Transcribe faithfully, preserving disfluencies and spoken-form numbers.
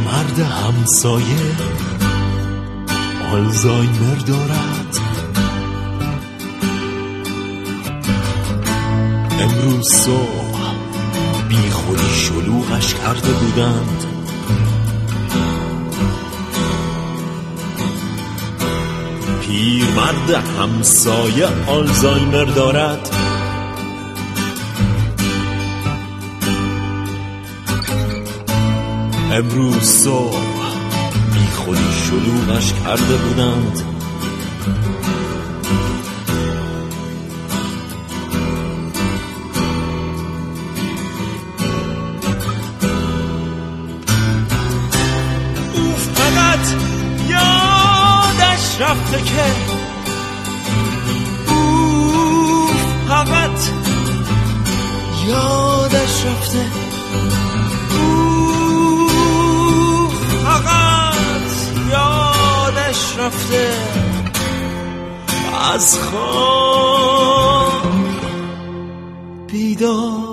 مرد همسایه آلزایمر دارد. امروز صبح بی خودی شلوغش کرده بودند. پیر مرد همسایه آلزایمر دارد. امروز صبح بی خودی شلوغش کرده بودند. او فقط یادش رفته که او فقط یادش رفته فقط یادش رفته از خواب بیدار